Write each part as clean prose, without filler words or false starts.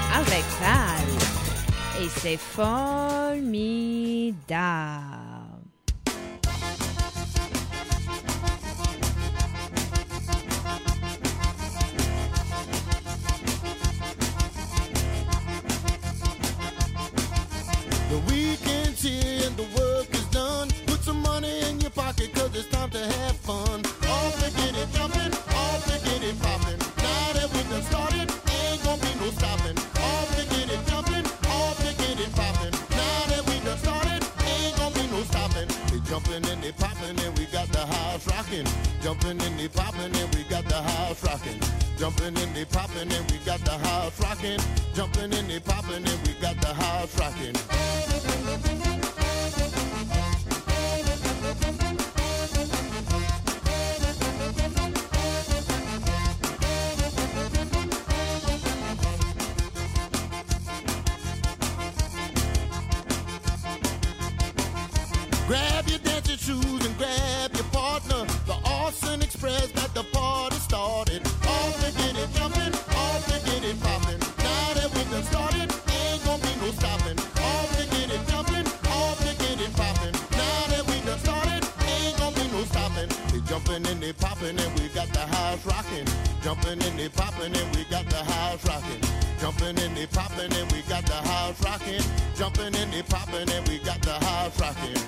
avec Val. Et c'est formidable. The weekend's here and the work is done. Put some money in your pocket cause it's time to have fun. All to get it jumping, all to get it popping. Now that we done started, ain't gonna be no stopping. All to get it jumping, all to get it popping. Now that we done started, ain't gonna be no stopping. They jumping and they popping and we got the house rocking. Jumping and they popping and we got the house rocking. Jumping and they popping and we got the house rocking. Jumping and they popping and we got the house rocking. Grab your dancing shoes and grab your partner. The Austin Express got the party started. All to get it jumping, all to get it popping. Now that we done started, ain't gonna be no stopping. All to get it jumping, all to get it popping. Now that we done started, ain't gonna be no stopping. They jumping and they popping and we got the house rocking. Jumping and they popping and we got the house rocking. Jumping and they popping and we got the house rocking. Jumping and they popping and we got the house rocking.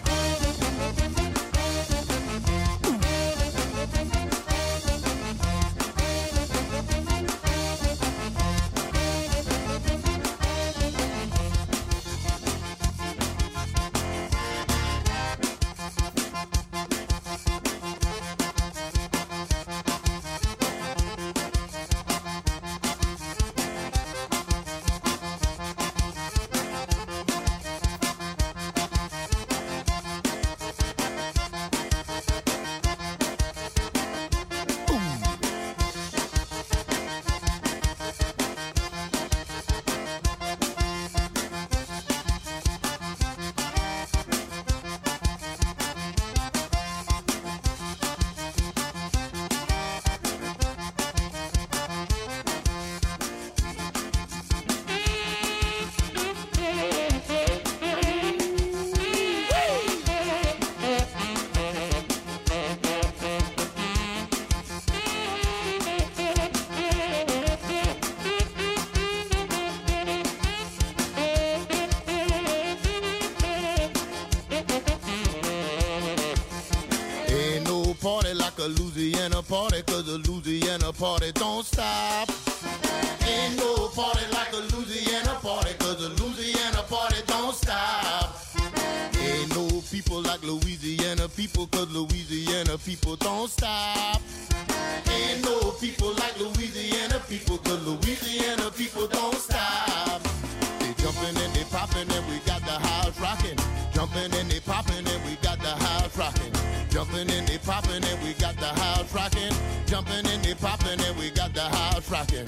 A Louisiana party, cause a Louisiana party don't stop. Ain't no party like a Louisiana party, cause a Louisiana party don't stop. Ain't no people like Louisiana people, cause Louisiana people don't stop. Ain't no people like Louisiana people, cause Louisiana people don't stop. They jumping and they popping and we got the house rocking. Jumping and they popping and we got the house rocking. Jumping and they popping and we got the house rocking. Jumping and they popping and we got the house rocking.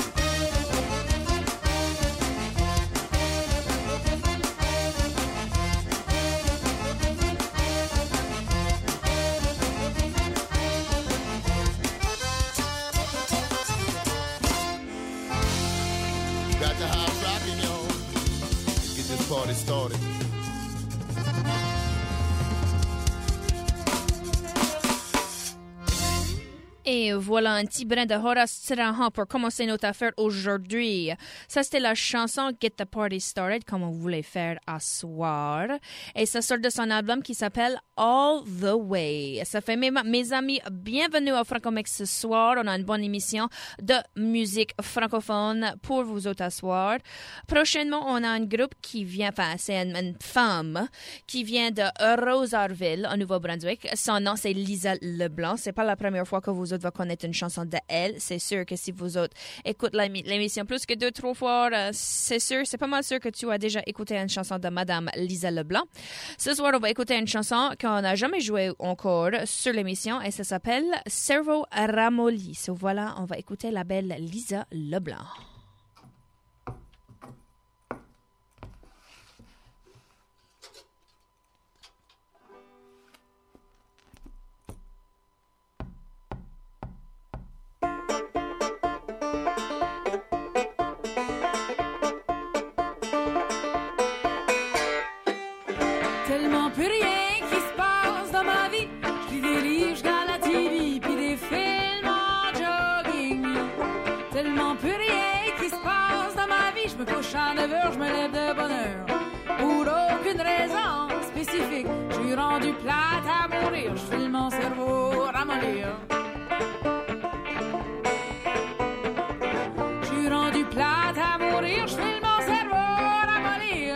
Got the house rocking, yo. Get this party started. Et voilà un petit brin de Horace Tirahan pour commencer notre affaire aujourd'hui. Ça, c'était la chanson Get the Party Started, comme on voulait faire à soir. Et ça sort de son album qui s'appelle All the Way. Ça fait mes amis, bienvenue au Francomex ce soir. On a une bonne émission de musique francophone pour vous autres à soir. Prochainement, on a un groupe qui vient, enfin, c'est une femme qui vient de Rosarville, au Nouveau-Brunswick. Son nom, c'est Lisa Leblanc. C'est pas la première fois que vous autres va connaître une chanson de elle. C'est sûr que si vous autres écoutez l'émission plus que 2-3 fois, c'est sûr, c'est pas mal sûr que tu as déjà écouté une chanson de Madame Lisa Leblanc. Ce soir, on va écouter une chanson qu'on n'a jamais jouée encore sur l'émission et ça s'appelle Cerveau Ramolli. So voilà, on va écouter la belle Lisa Leblanc. je me couche à 9h, je me lève de bonne heure. Pour aucune raison spécifique, je suis rendu plate à mourir, je file mon cerveau ramollir. Je suis rendu plate à mourir, je file mon cerveau ramollir.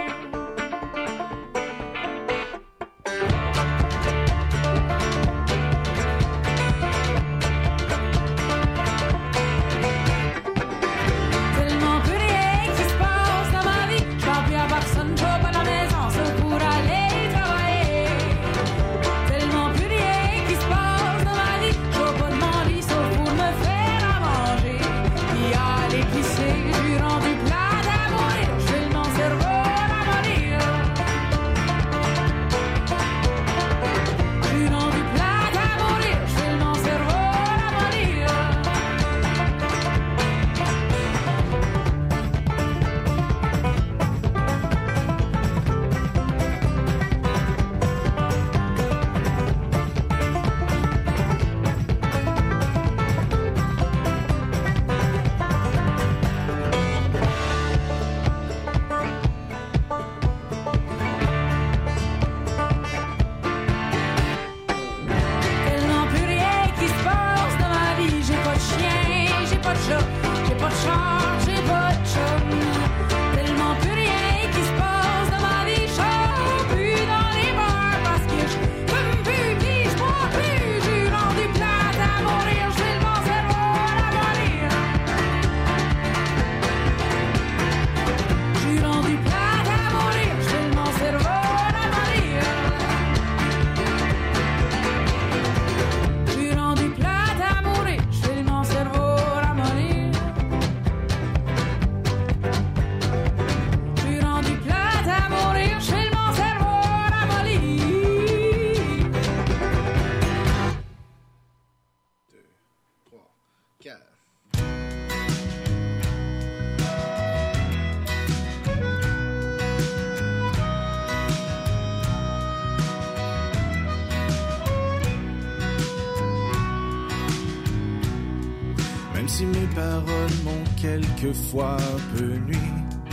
Si mes paroles m'ont quelquefois un peu nui,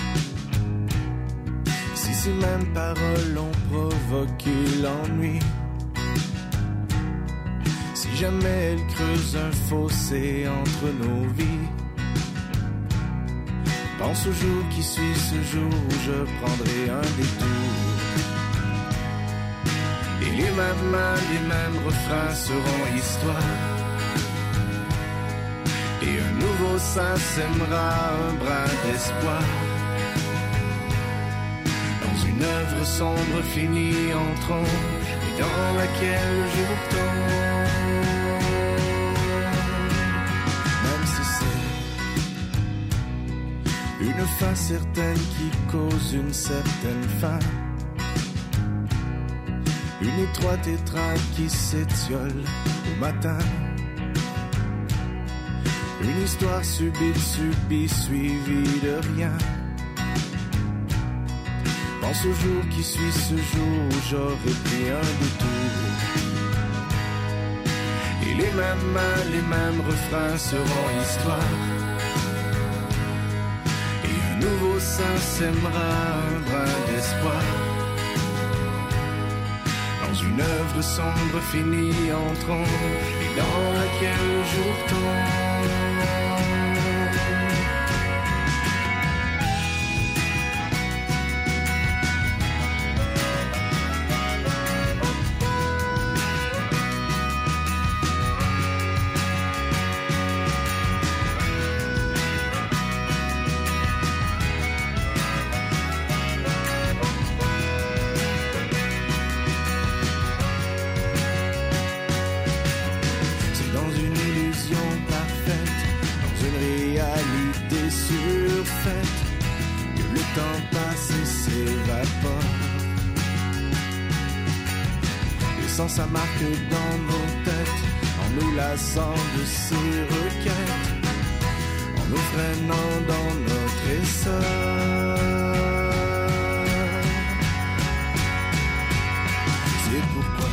si ces mêmes paroles ont provoqué l'ennui, si jamais elles creusent un fossé entre nos vies, pense au jour qui suit ce jour où je prendrai un détour. Et les mêmes mains, les mêmes refrains seront histoire. Et un nouveau sein sèmera un brin d'espoir. Dans une œuvre sombre finie en tronc, et dans laquelle le jour tombe. Même si c'est une fin certaine qui cause une certaine fin, une étroite étreinte qui s'étiole au matin. Une histoire subite, suivie de rien. Pense au jour qui suit ce jour où j'aurai pris un détour. Et les mêmes mains, les mêmes refrains seront histoire. Et un nouveau sein sèmera un brin d'espoir. Dans une œuvre sombre finie en tronc, et dans laquelle le jour tombe. Sa marque dans nos têtes, en nous lassant de ses requêtes, en nous freinant dans notre essor. C'est pourquoi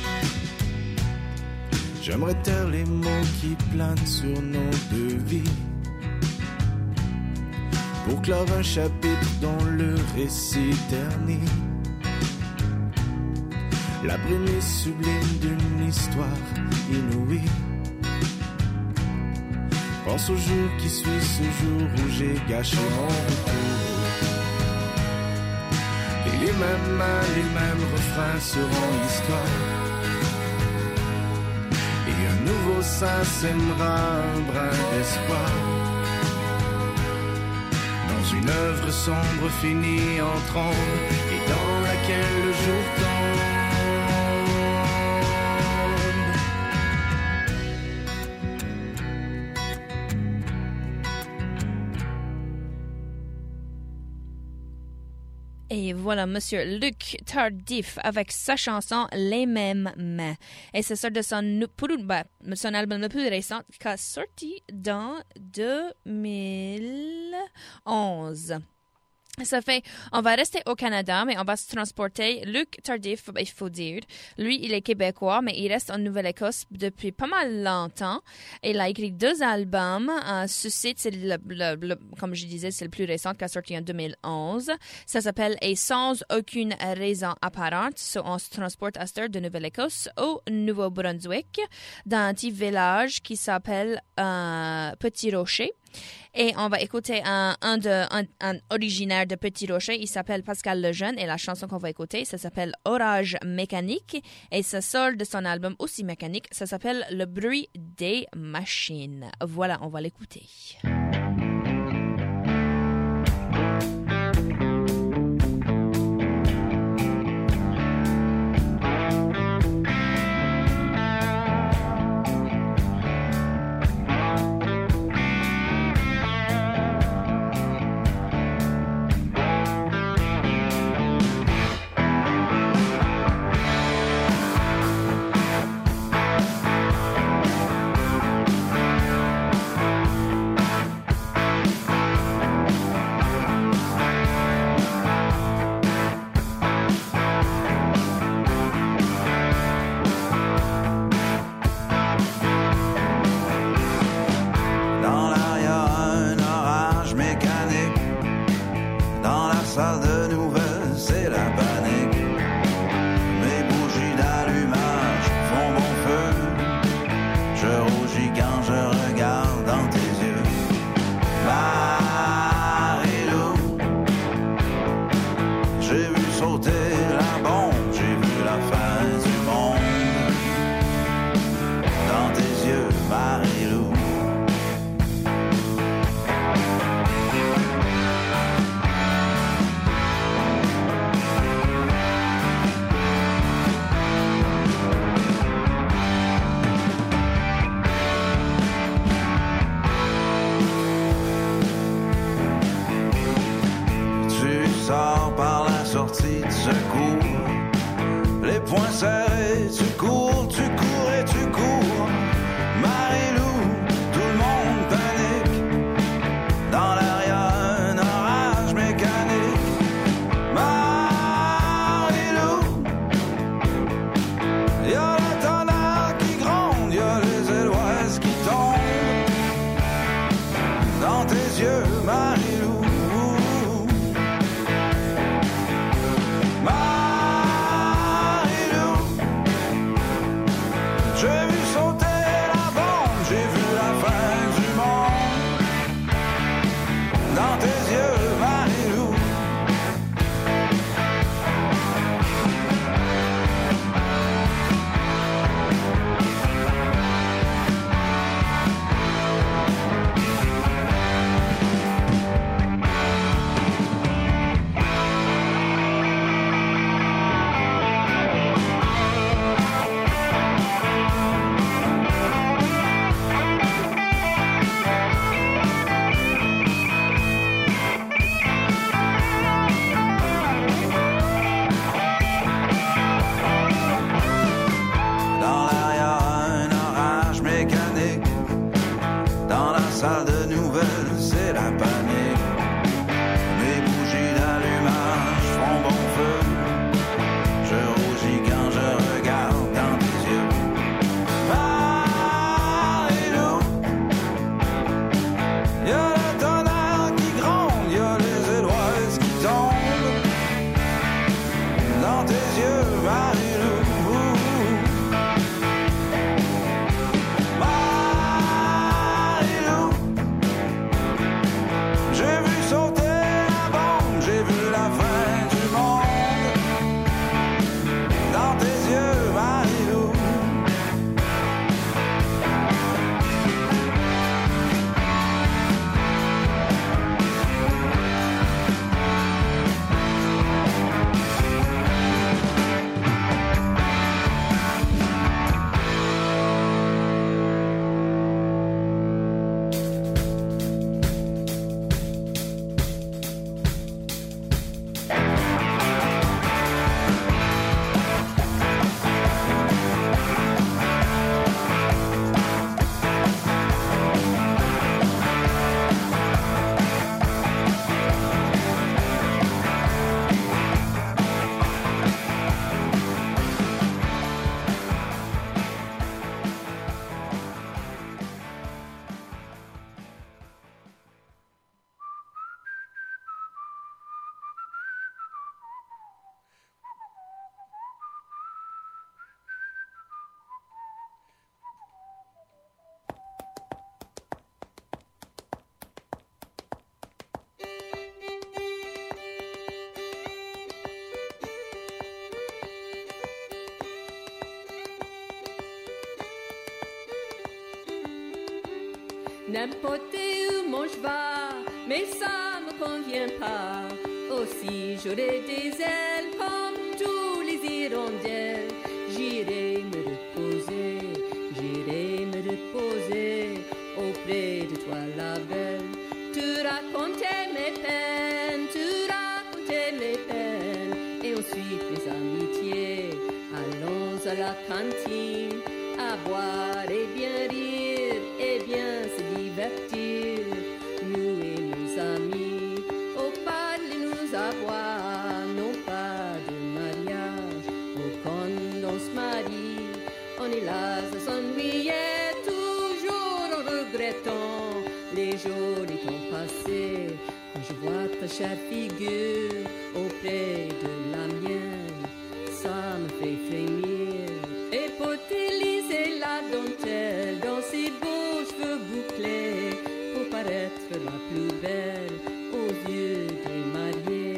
j'aimerais taire les mots qui planent sur nos deux vies, pour clore un chapitre dont le récit ternit. La prémisse sublime d'une histoire inouïe. Pense au jour qui suit ce jour où j'ai gâché mon retour. Et les mêmes mains, les mêmes refrains seront histoire. Et un nouveau sein sèmera un brin d'espoir. Dans une œuvre sombre finie en trombe et dans laquelle le jour tombe. Et voilà, Monsieur Luc Tardif avec sa chanson Les Mêmes Mains. Et c'est ça de son album le plus récent qui a sorti dans 2011. Ça fait, on va rester au Canada, mais on va se transporter. Luc Tardif, il faut dire, lui, il est québécois, mais il reste en Nouvelle-Écosse depuis pas mal longtemps. Il a écrit 2 albums. Ce site, c'est comme je disais, c'est le plus récent qui a sorti en 2011. Ça s'appelle « Et sans aucune raison apparente ». So, on se transporte à cette heure de Nouvelle-Écosse au Nouveau-Brunswick, dans un petit village qui s'appelle Petit Rocher. Et on va écouter un originaire de Petit Rocher. Il s'appelle Pascal Lejeune et la chanson qu'on va écouter, ça s'appelle Orage mécanique et ça sort de son album aussi mécanique. Ça s'appelle Le bruit des machines. Voilà, on va l'écouter. N'importe où mon je vais, mais ça me convient pas. Aussi j'aurai des ailes comme tous les hirondelles. J'irai me reposer auprès de toi la belle. Tu racontais mes peines, et ensuite les amitiés. Allons à la cantine, à boire et bien rire, et bien se divertir. Nous et nos amis, au parlez-nous à boire, non pas de mariage, au quand on se marie, on est là à s'ennuyer, toujours en regrettant les jolis temps passés. Quand je vois ta chère figure auprès de la mienne, ça me fait frémir. Et pour t'éliser la dentelle dans ses beaux cheveux bouclés, pour paraître la plus belle aux yeux des mariés.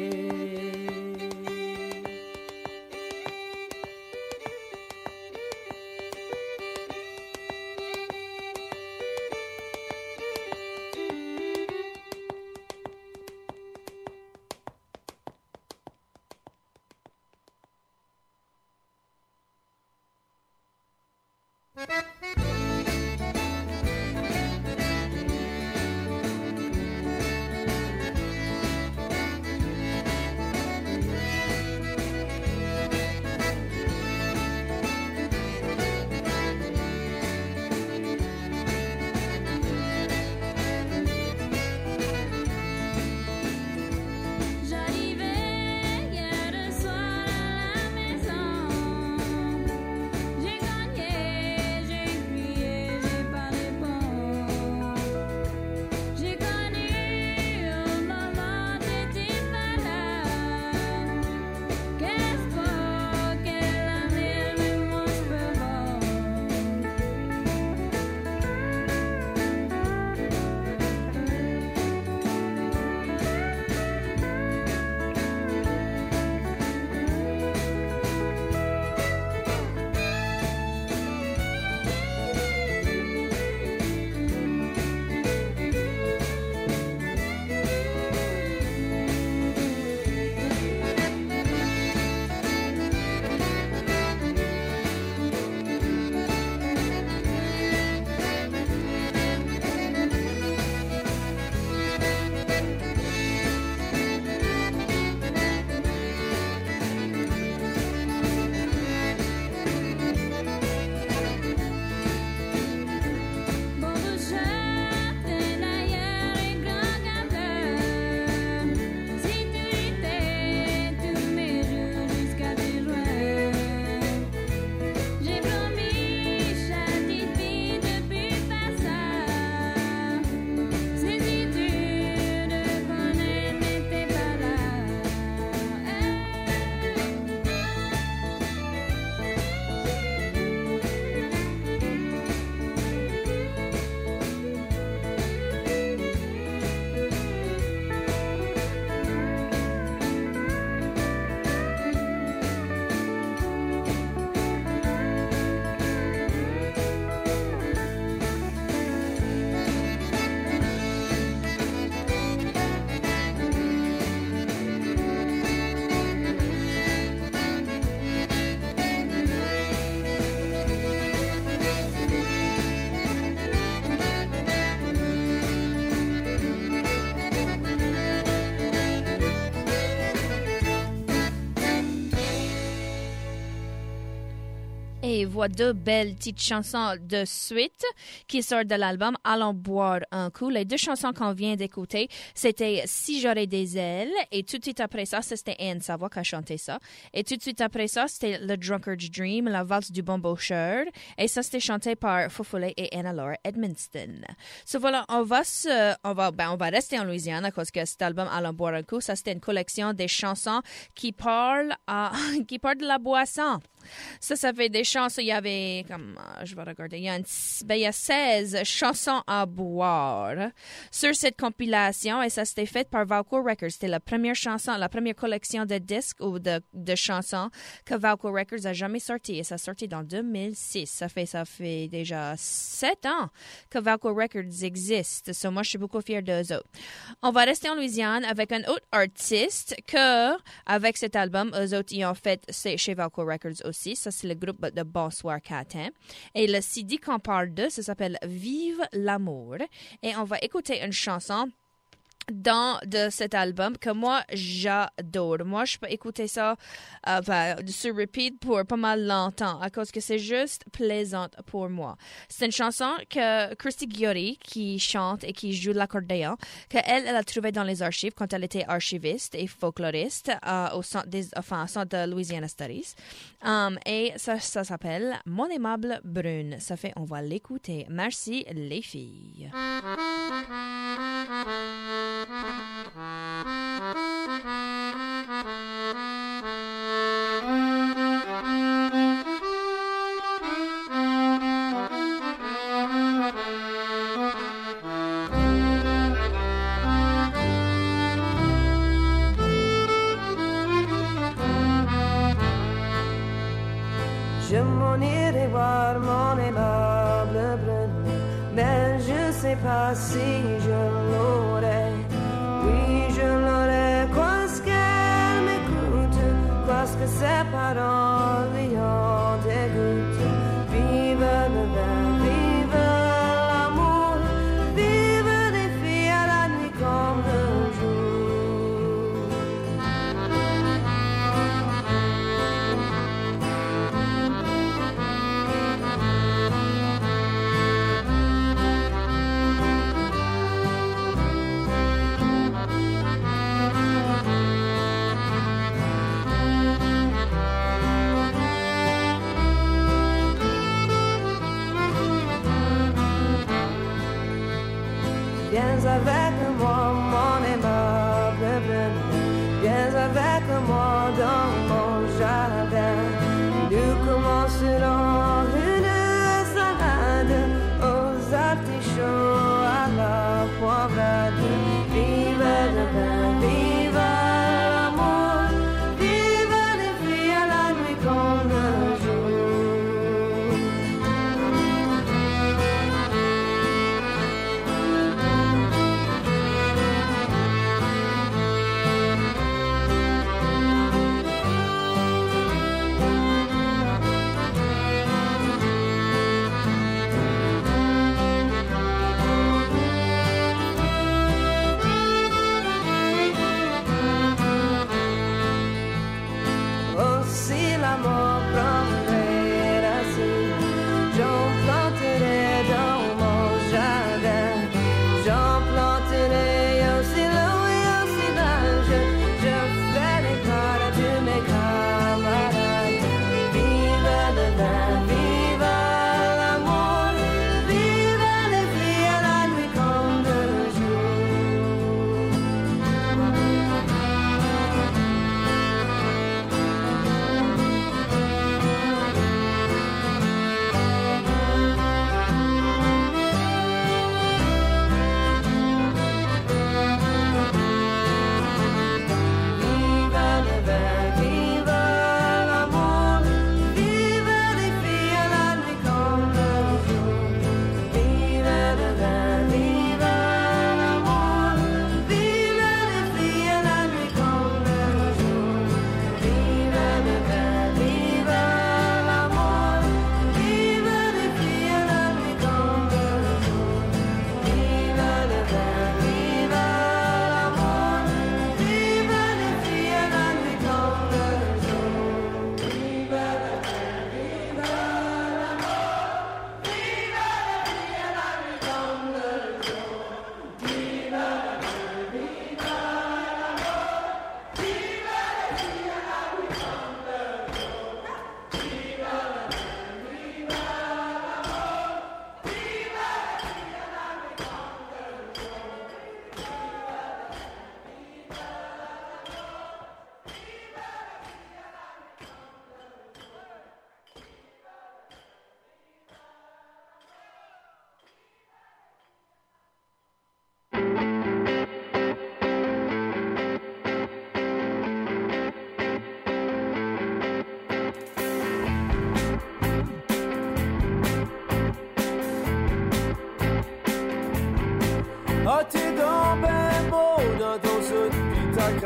Et voilà deux belles petites chansons de suite qui sortent de l'album Allons boire un coup. Les deux chansons qu'on vient d'écouter, c'était Si j'aurais des ailes et tout de suite après ça, c'était Anne Savoie qui a chanté ça. Et tout de suite après ça, c'était Le Drunkard's Dream, la valse du bambocheur. Et ça, c'était chanté par Foufoulé et Anna-Laura Edmonston. So voilà, on va rester en Louisiane à cause que cet album Allons boire un coup, ça c'était une collection des chansons qui parlent de la boisson. Ça fait des chansons. Il y avait, je vais regarder, il y a 16 chansons à boire sur cette compilation et ça s'était fait par Valco Records. C'était la première chanson, la première collection de disques ou de chansons que Valco Records a jamais sorti et ça a sorti dans 2006. Ça fait déjà 7 ans que Valco Records existe. So, moi, je suis beaucoup fière d'eux autres. On va rester en Louisiane avec un autre artiste que, avec cet album, eux autres, ils ont fait chez Valco Records aussi. Ça, c'est le groupe de Bonsoir Catin. Et le CD qu'on parle de, ça s'appelle Vive l'amour. Et on va écouter une chanson de cet album que moi j'adore. Moi je peux écouter ça sur repeat pour pas mal longtemps à cause que c'est juste plaisante pour moi. C'est une chanson que Christy Ghiori qui chante et qui joue de l'accordéon qu'elle a trouvée dans les archives quand elle était archiviste et folkloriste au centre de Louisiana Studies. Et ça s'appelle Mon aimable brune. Ça fait on va l'écouter. Merci les filles. Je m'en irai voir mon aimable brune, mais je sais pas si je l'aurai. Oui, je l'aurai, parce qu'elle m'écoute, parce que ses paroles lui ont dégoûté. Vive le vin, vive l'amour, vive les filles à la nuit comme le jour. Viens avec moi, mon aimable brune, viens avec moi dans mon jardin. Nous commencerons une salade aux artichauts à la poivrade. Vive le vin, vive l'amour, vive les filles à la nuit comme le jour.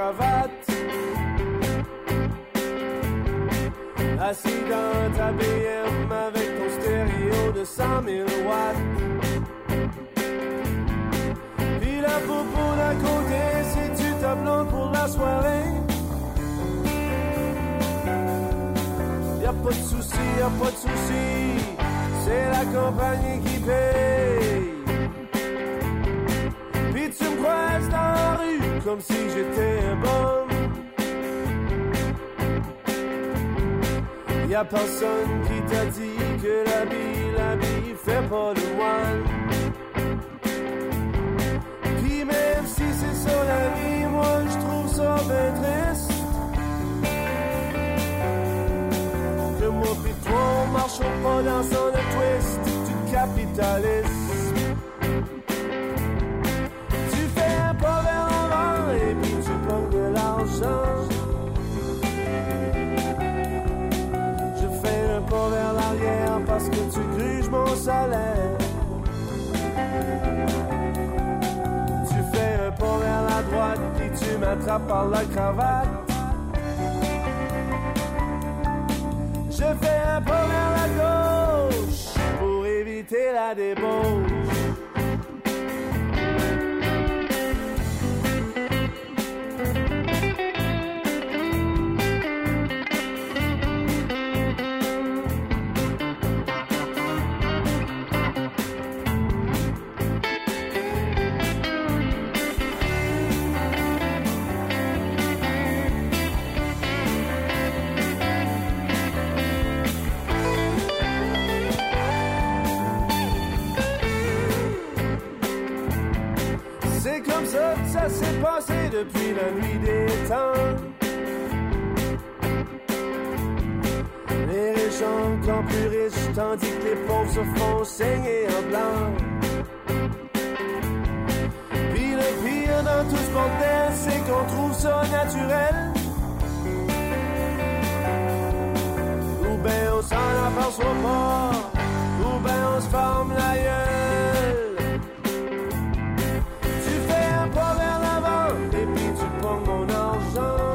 cravate. Assis dans ta BM avec ton stéréo de 100 000 watts. Puis la popo d'à côté, c'est-tu ta blonde pour la soirée? Y'a pas de souci, y'a pas de souci, c'est la compagnie qui paye. Puis tu me croises dans la rue comme si j'étais un bum. Y'a personne qui t'a dit que la vie fait pas de moine. Puis même si c'est ça la vie, moi je trouve ça ben triste. Que moi pis toi on marche pas dans son twist du capitalisme. Tu fais un pas vers l'avant et puis tu prends de l'argent. Pas vers l'arrière parce que tu gruges mon salaire. Tu fais un pas vers la droite puis tu m'attrapes par la cravate. Je fais un pas vers la gauche pour éviter la débauche. Ça s'est passé depuis la nuit des temps. Les riches encore plus riches, tandis que les pauvres se font saigner en blanc. Puis le pire dans tout ce bordel, c'est qu'on trouve ça naturel. Ou ben on s'en aperçoit pas, ou ben on se ferme la gueule. Pas vers l'avant et puis tu prends mon argent.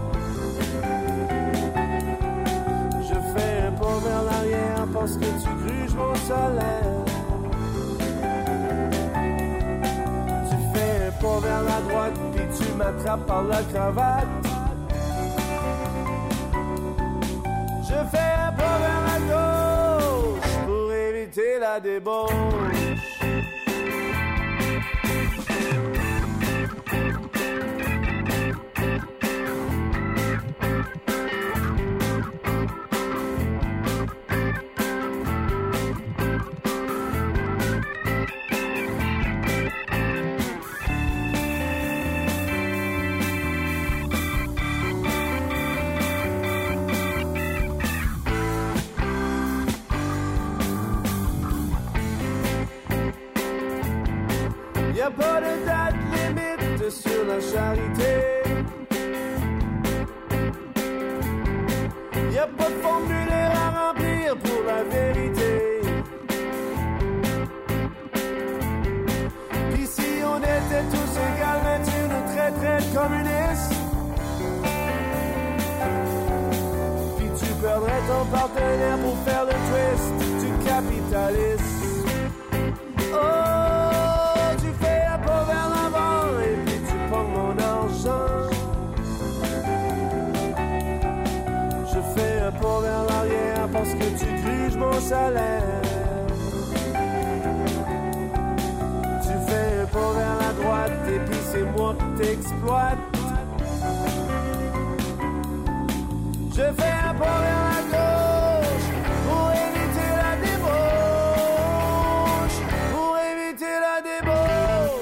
Je fais un pas vers l'arrière parce que tu gruges mon salaire. Tu fais un pas vers la droite puis tu m'attrapes par la cravate. Je fais un pas vers la gauche pour éviter la débauche. Y'a pas de date limite sur la charité. Y'a pas de formulaire à remplir pour la vérité. Pis si on était tous égales, mais tu nous traiterais de communistes. Puis tu perdrais ton partenaire pour faire le twist du capitalisme. Oh! Je fais un pas vers l'arrière parce que tu gruges mon salaire. Tu fais un pas vers la droite et puis c'est moi qui t'exploite. Je fais un pas vers la gauche pour éviter la débauche. Pour éviter la débauche.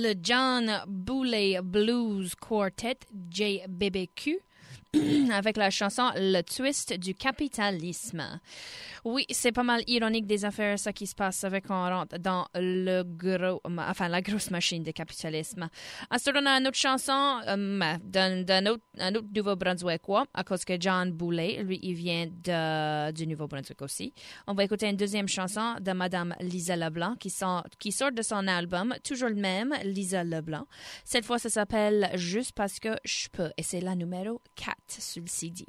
The John Boulay Blues Quartet, JBBQ, avec la chanson Le Twist du capitalisme. Oui, c'est pas mal ironique des affaires, ça qui se passe avec on rentre dans la grosse machine du capitalisme. À ce moment, une autre chanson d'un autre Nouveau-Brunswickois, à cause que John Boulay, lui, il vient du Nouveau-Brunswick aussi. On va écouter une deuxième chanson de Madame Lisa Leblanc qui sort de son album, toujours le même, Lisa Leblanc. Cette fois, ça s'appelle Juste parce que je peux, et c'est la numéro 4 sur le CD.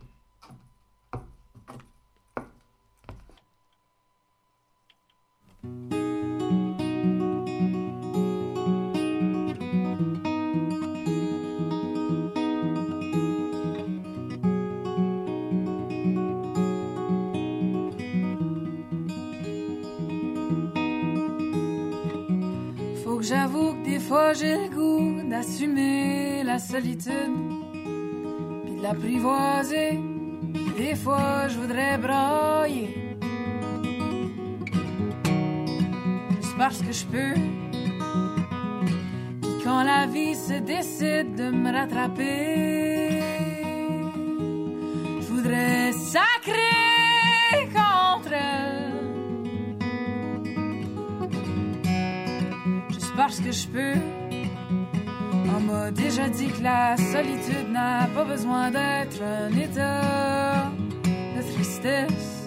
Faut que j'avoue que des fois j'ai le goût d'assumer la solitude puis de l'apprivoiser, puis des fois je voudrais brailler juste parce que je peux. Puis quand la vie se décide de me rattraper, je voudrais sacrer contre elle parce que je peux. On m'a déjà dit que la solitude n'a pas besoin d'être un état de tristesse.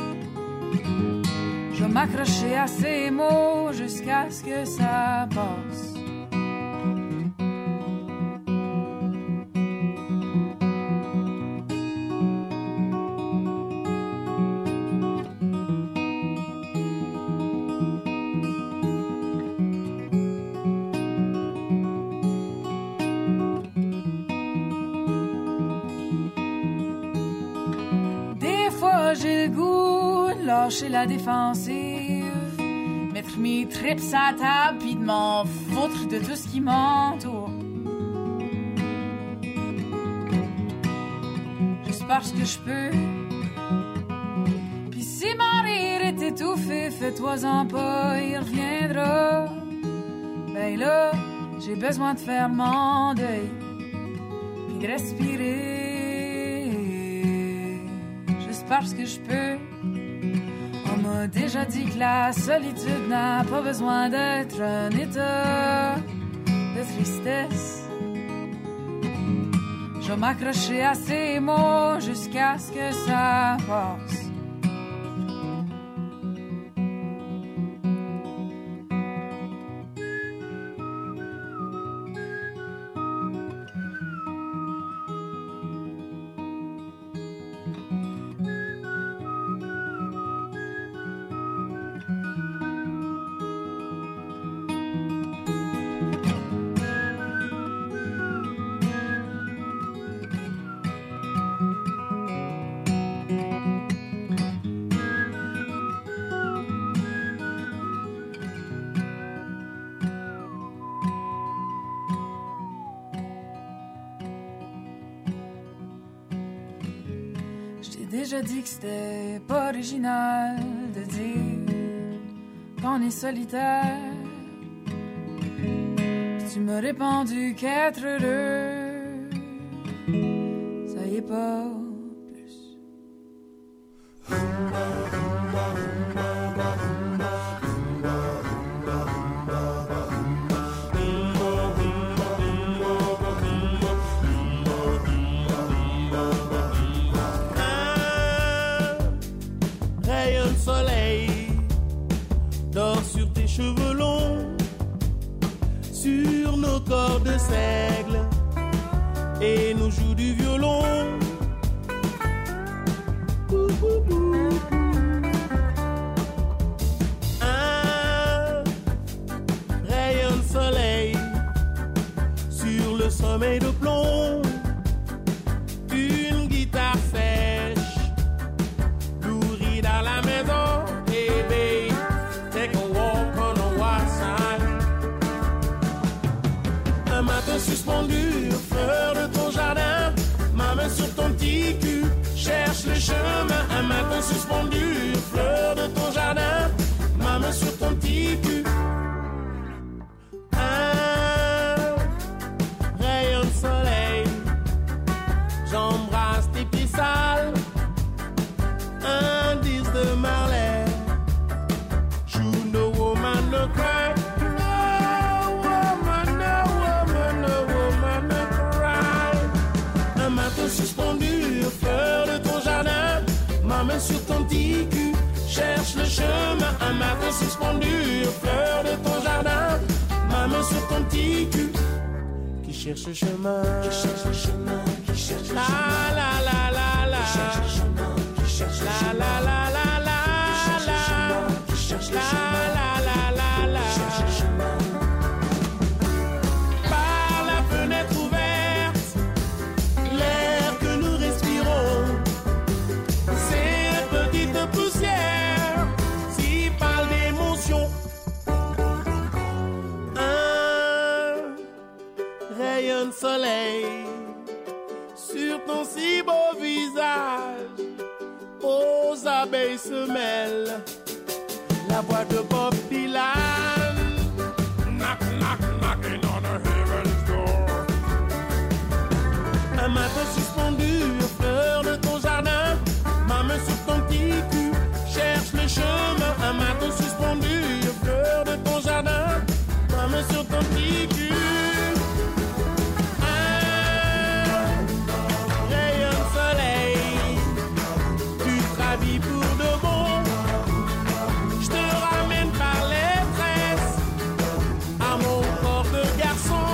Je vais m'accrocher à ces mots jusqu'à ce que ça passe. J'ai le goût de lâcher la défensive, mettre mes tripes à la table pis de m'en foutre de tout ce qui m'entoure. Juste parce que je peux. Pis si mon rire est étouffé, fais-toi-en pas, il reviendra. Ben là, j'ai besoin de faire mon deuil pis de respirer. Parce que je peux. On m'a déjà dit que la solitude n'a pas besoin d'être un état de tristesse. Je vais m'accrocher à ces mots jusqu'à ce que ça passe. Déjà dit que c'était pas original de dire qu'on est solitaire. Puis tu m'as répondu qu'être heureux, ça y est pas plus. Dors sur tes cheveux longs, sur nos corps de seigle, et nous joue du violon. Un rayon de soleil sur le sommeil de plomb, une guitare sèche, nourrie dans la maison. Suspendu, fleur de ton jardin, ma main sur ton petit cul, cherche le chemin. Un matin suspendu, fleur de ton jardin, ma main sur ton petit cul. Un main sur ton petit cul. Cherche le chemin, un matin suspendu aux fleurs de ton jardin. Ma main sur ton petit cul qui cherche le chemin, qui cherche le chemin, qui cherche le chemin. La la la la, qui cherche le chemin, qui cherche le chemin. La la la la la, qui cherche le chemin, la la la la, qui cherche le chemin. Par la fenêtre ouverte, l'air que nous respirons, ces petites poussières s'y parlent d'émotion. Rayon de soleil sur ton si beau visage, aux abeilles se mêlent la voix de Bob Dylan. Knock, knock, knocking on a heaven's door. Un matin suspendu aux fleurs de ton jardin, ma main sur ton petit cul cherche le chemin. Un matin suspendu aux fleurs de ton jardin, ma main sur ton petit cul. Pour de bon, je te ramène par les tresses à mon corps de garçon.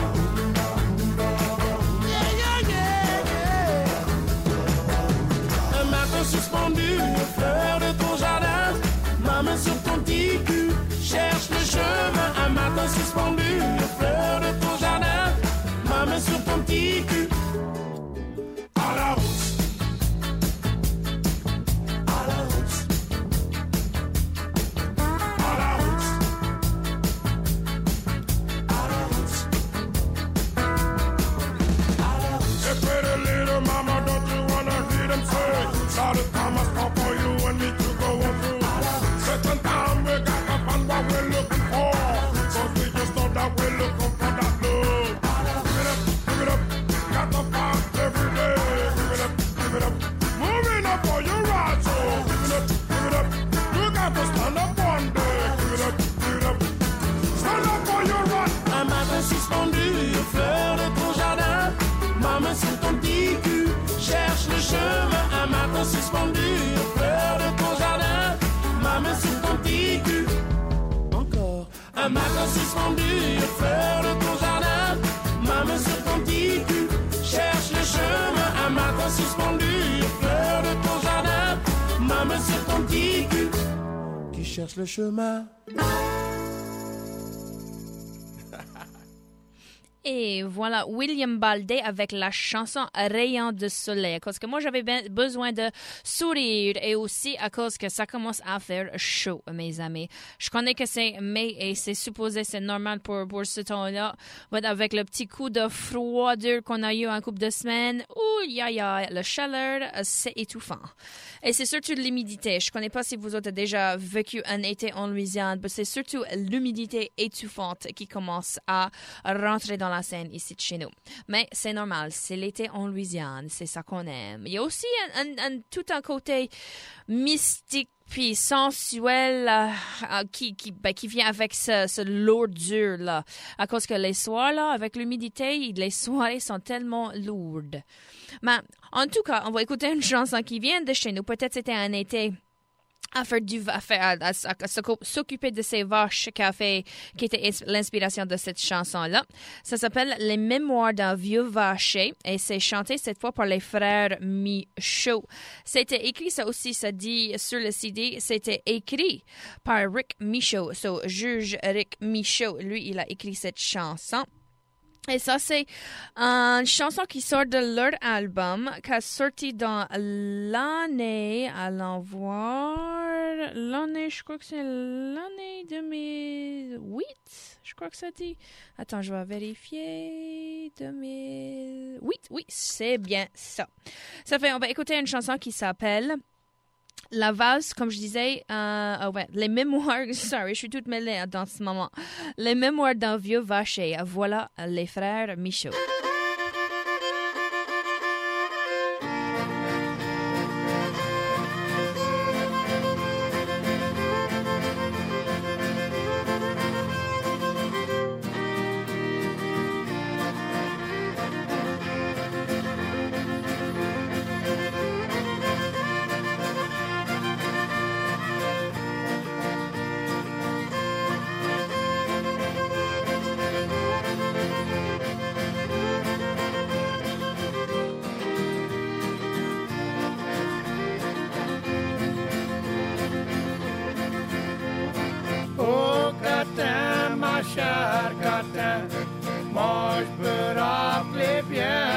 Yeah, yeah, yeah, yeah. Un matin suspendu aux fleurs de ton jardin, ma main sur ton petit cul cherche le chemin. Un matin suspendu aux fleurs de ton jardin, ma main sur ton petit cul. À la route. Suspendu aux fleurs de ton jardin, ma main sur ton petit cul. Encore un matin suspendu aux fleurs de ton jardin, ma main sur ton petit cul. Cherche le chemin, un matin suspendu aux fleurs de ton jardin, ma main sur ton petit cul qui cherche le chemin. Et voilà, William Baldé avec la chanson Rayon de soleil. Parce que moi, j'avais besoin de sourire et aussi à cause que ça commence à faire chaud, mes amis. Je connais que c'est mai et c'est supposé, c'est normal pour ce temps-là. Mais avec le petit coup de froideur qu'on a eu en couple de semaines, la chaleur, c'est étouffant. Et c'est surtout de l'humidité. Je connais pas si vous avez déjà vécu un été en Louisiane, mais c'est surtout l'humidité étouffante qui commence à rentrer dans la scène ici de chez nous. Mais c'est normal, c'est l'été en Louisiane, c'est ça qu'on aime. Il y a aussi tout un côté mystique puis sensuel qui vient avec ce lourdure là, à cause que les soirs là, avec l'humidité, les soirées sont tellement lourdes. Mais en tout cas, on va écouter une chanson qui vient de chez nous. Peut-être c'était un été à s'occuper de ces vaches qui était l'inspiration de cette chanson-là. Ça s'appelle Les Mémoires d'un vieux vacher et c'est chanté cette fois par les frères Michaud. C'était écrit, ça aussi, ça dit sur le CD, c'était écrit par Rick Michaud. So, juge Rick Michaud, lui, il a écrit cette chanson. Et ça, c'est une chanson qui sort de leur album, qui a sorti dans l'année, allons voir, je crois que c'est l'année 2008, je crois que ça dit. Attends, je vais vérifier. 2008, oui, c'est bien ça. Ça fait, on va écouter une chanson qui s'appelle La valse, comme je disais, les mémoires, je suis toute mêlée dans ce moment. Les mémoires d'un vieux vacher. Voilà les frères Michaud. cher catin, moi je peux rappeler bien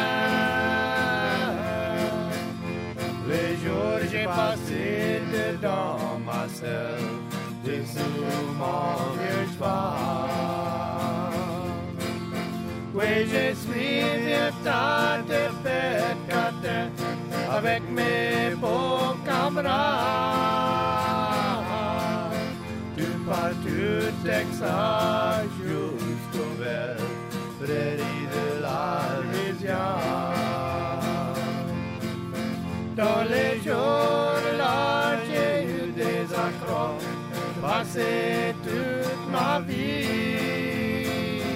les jours j'ai passé dedans ma selle, dessous mon vieux cheval. Oui, je suis vieux tas de fête catin avec mes beaux camarades. Tu pars tout Texas jusqu'au bel prairie de la Louisiane. Dans les jours-là, j'ai eu des accrocs, passé toute ma vie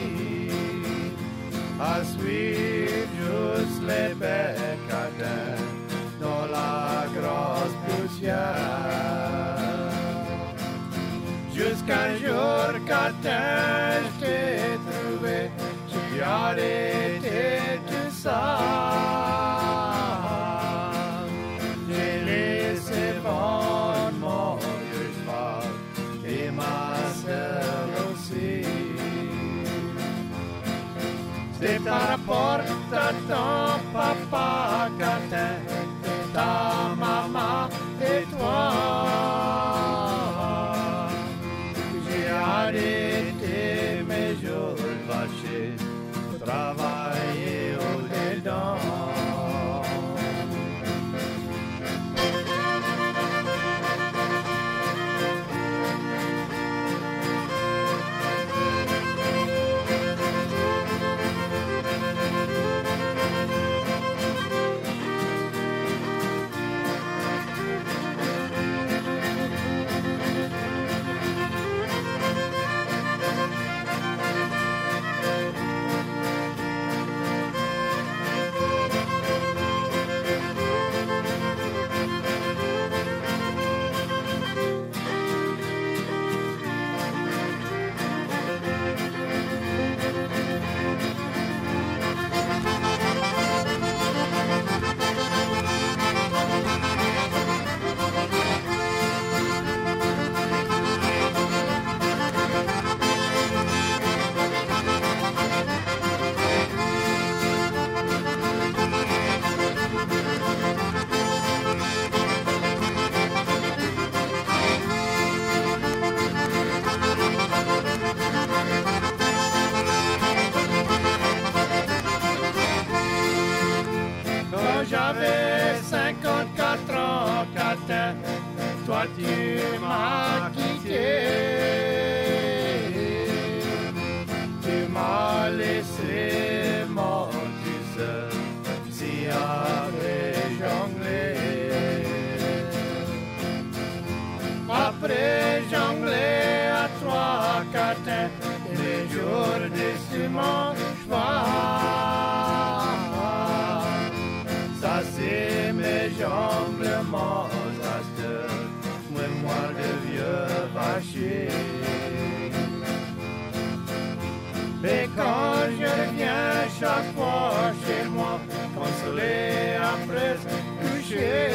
à suivre juste les bécadins dans la grosse poussière. Jusqu'un jour, catin, je t'ai trouvé, j'ai arrêté tout ça. J'ai laissé vendre mon vieux cheval et ma sœur aussi. C'est par rapport à ton papa, catin, ta maman et toi. J'ai arrêté mes jours vachés pour travailler au-dedans. J'avais 54 ans, catin, toi tu m'as quitté. Tu m'as laissé mort tout seul, si après jongler. Après jongler à trois, catin, les jours dessus mon cheval. Ça c'est mes jambes, le monasteur, moi de vieux vacher. Et quand je reviens chaque fois chez moi, consolé après coucher,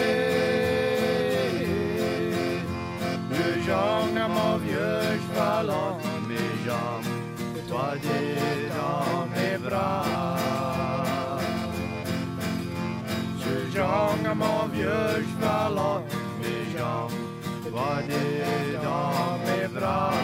le jongle à mon vieux cheval entre mes jambes, toi dans mes bras. Jongle à mon vieux cheval entre mes jambes, toi dans mes bras.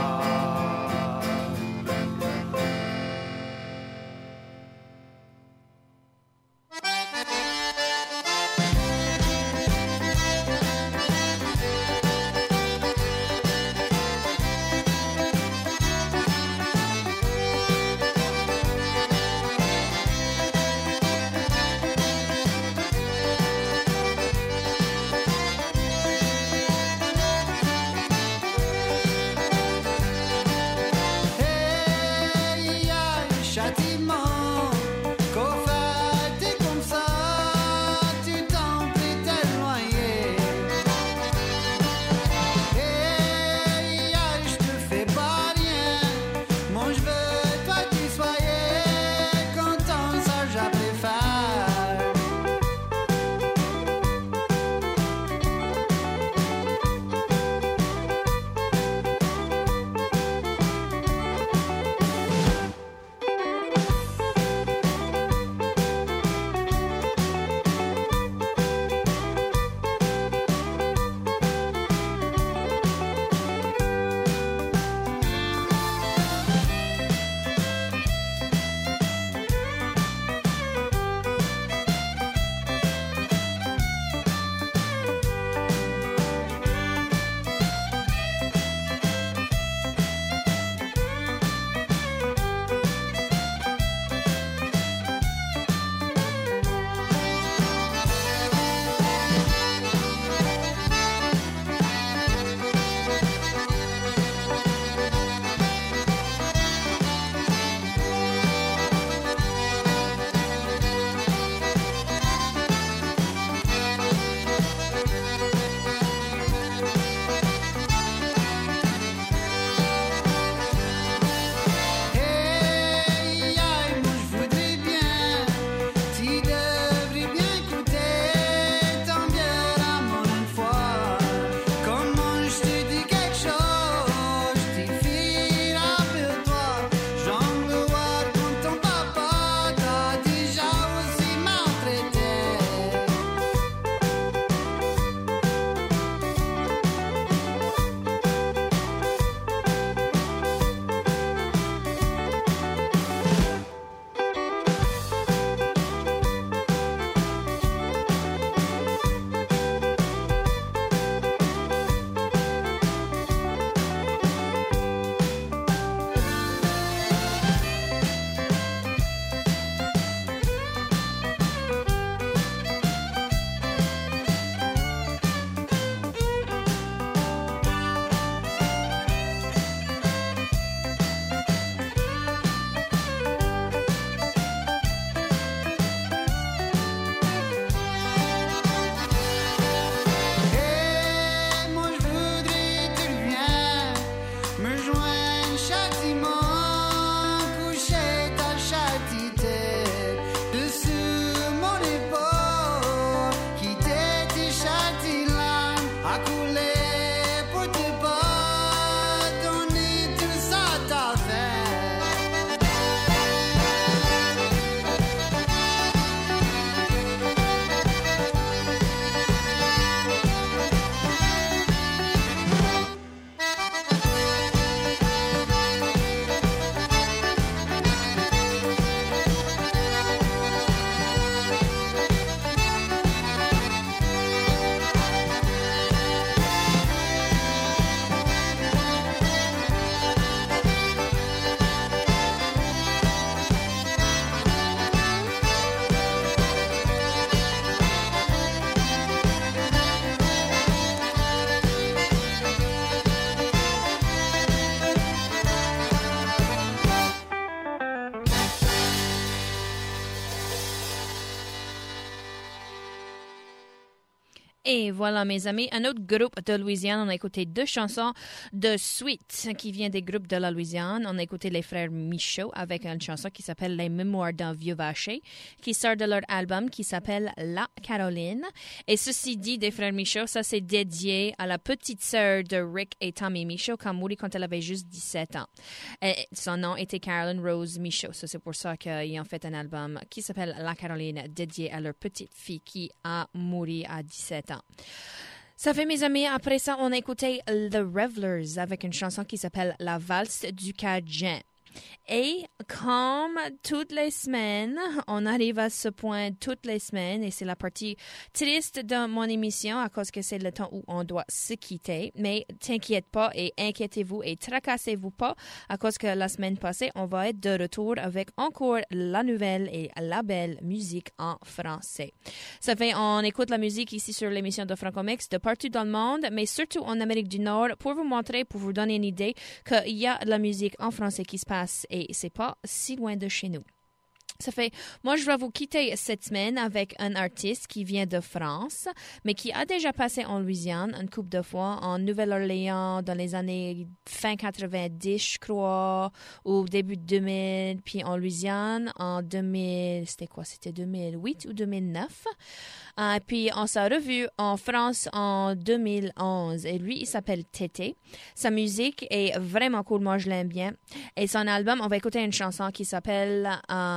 Et voilà, mes amis, un autre groupe de Louisiane. On a écouté 2 chansons de suite qui viennent des groupes de la Louisiane. On a écouté les frères Michaud avec une chanson qui s'appelle Les Mémoires d'un vieux vacher, qui sort de leur album qui s'appelle La Caroline. Et ceci dit, des frères Michaud, ça c'est dédié à la petite sœur de Rick et Tommy Michaud qui a mouru quand elle avait juste 17 ans. Et son nom était Carolyn Rose Michaud. Ça, c'est pour ça qu'ils ont fait un album qui s'appelle La Caroline, dédié à leur petite fille qui a mouru à 17 ans. Ça fait, mes amis, après ça, on a écouté The Revelers avec une chanson qui s'appelle La Valse du Cajun. Et comme toutes les semaines, on arrive à ce point toutes les semaines et c'est la partie triste de mon émission à cause que c'est le temps où on doit se quitter. Mais t'inquiète pas et inquiétez-vous et tracassez-vous pas à cause que la semaine passée, on va être de retour avec encore la nouvelle et la belle musique en français. Ça fait, on écoute la musique ici sur l'émission de Franco-Mix de partout dans le monde, mais surtout en Amérique du Nord pour vous montrer, pour vous donner une idée qu'il y a de la musique en français qui se passe et c'est pas si loin de chez nous. Ça fait, moi, je vais vous quitter cette semaine avec un artiste qui vient de France, mais qui a déjà passé en Louisiane une couple de fois, en Nouvelle-Orléans dans les années fin 90, je crois, ou début 2000, puis en Louisiane en 2000, c'était quoi? C'était 2008 ou 2009. Puis on s'est revu en France en 2011 et lui, il s'appelle Tété. Sa musique est vraiment cool, moi je l'aime bien. Et son album, on va écouter une chanson qui s'appelle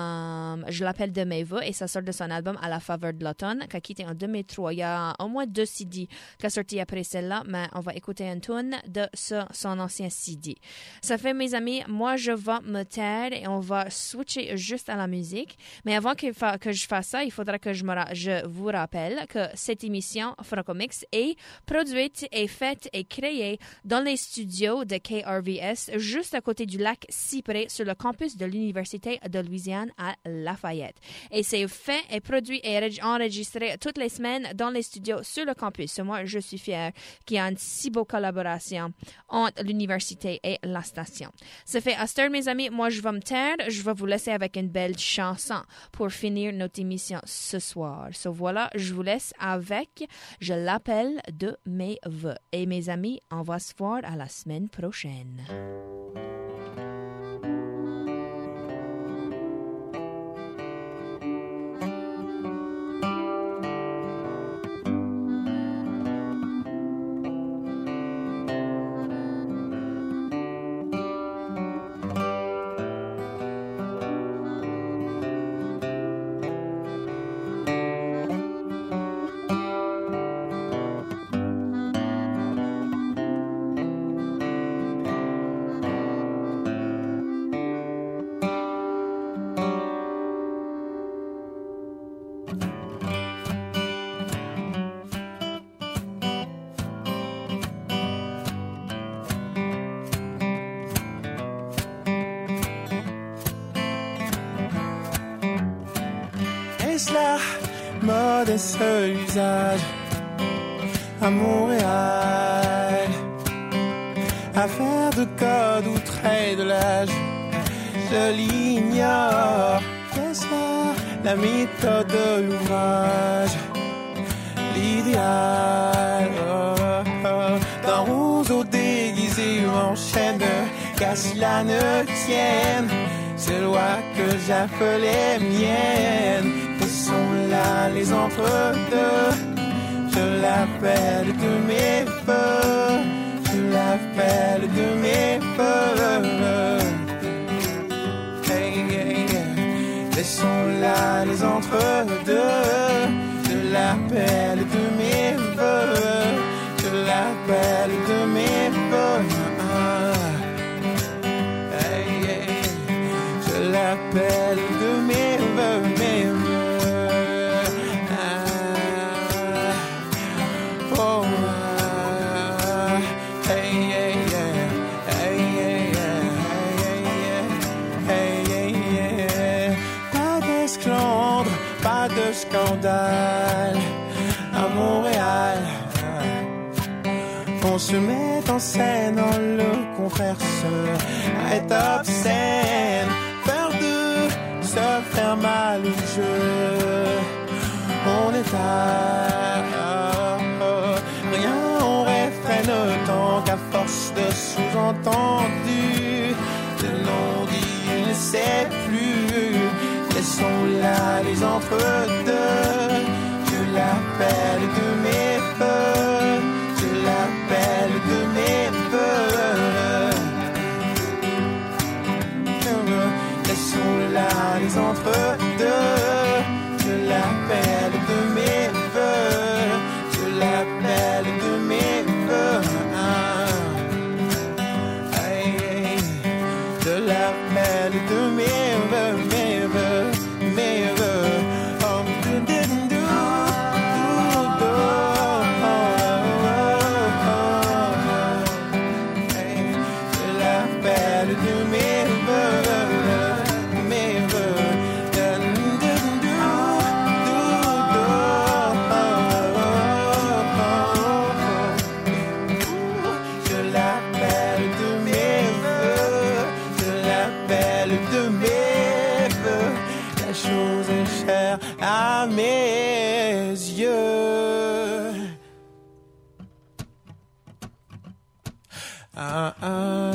Je l'appelle de mes voeux et ça sort de son album À la faveur de l'automne qui a quitté en 2003. Il y a au moins 2 CD qui a sorti après celle-là, mais on va écouter une tune de son ancien CD. Ça fait, mes amis, moi je vais me taire et on va switcher juste à la musique. Mais avant que je fasse ça, il faudra que je vous rappelle que cette émission Franco-Mix est produite et faite et créée dans les studios de KRVS juste à côté du lac Cyprès sur le campus de l'Université de Louisiane à Lafayette. Et c'est fait et produit et enregistré toutes les semaines dans les studios sur le campus. Moi, je suis fière qu'il y ait une si beau collaboration entre l'université et la station. Ça fait, à cette heure, mes amis, moi, je vais me taire. Je vais vous laisser avec une belle chanson pour finir notre émission ce soir. So, voilà, je vous laisse avec Je l'appelle de mes voeux. Et mes amis, on va se voir à la semaine prochaine. La mode et seul usage à Montréal, affaire de code ou trait de l'âge, je l'ignore. Est-ce là la méthode de l'ouvrage, l'idéal? Dans roseau déguisé ou en chaîne, qu'à cela ne tienne, ces lois que j'appelais miennes. Sont là les entre-deux, je l'appelle de mes voeux, je l'appelle de mes voeux. Hey, hey, hey. Laissons là les entre-deux, je l'appelle de mes voeux, je l'appelle de mes voeux. Hey, hey. Je l'appelle de mes voeux, mes voeux. Scandale à Montréal, on se met en scène, le contraire est obscène. Faire deux, se faire mal au jeu, on est à choses entendues, de non-dits, il ne sait plus. Laissons là les entre-deux, je l'appelle de mes voeux, je l'appelle de mes voeux. Laissons là les entre-deux, je l'appelle de mes voeux, je l'appelle de mes voeux. Je l'appelle de mes voeux, mes voeux, mes voeux. Je l'appelle de mes voeux, mes voeux. Je l'appelle de mes voeux, je l'appelle de mes voeux. La chose est chère à mes yeux. Ah, ah.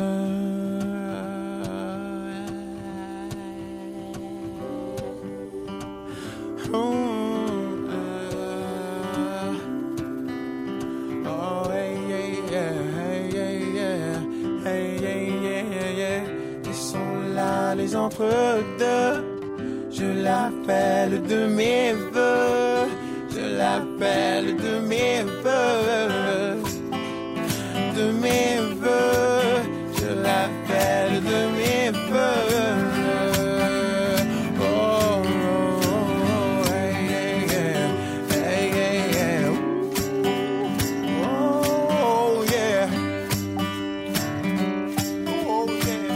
Oh, oh, hey, yeah, hey, yeah, hey, yeah. Ils sont là, les entre-deux. Je l'appelle de mes voeux, je l'appelle de mes voeux, de mes voeux, je l'appelle de mes voeux. Oh, oh, oh, hey, yeah, hey, yeah. Oh, yeah. Oh, yeah.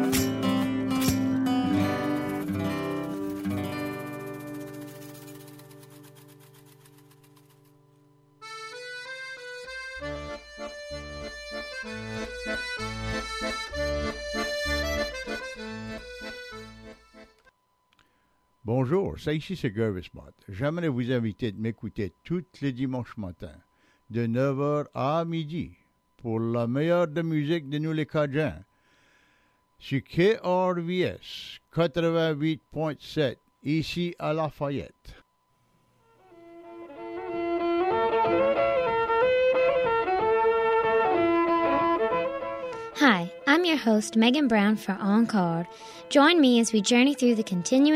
Bonjour, c'est ici c'est Gervis Mott. J'aimerais vous inviter de m'écouter tous les dimanches matins, de 9h à midi, pour la meilleure de musique de nous les Cajuns, sur KRVS 88.7, ici à Lafayette. Hi, I'm your host, Megan Brown for Encore. Join me as we journey through the continuing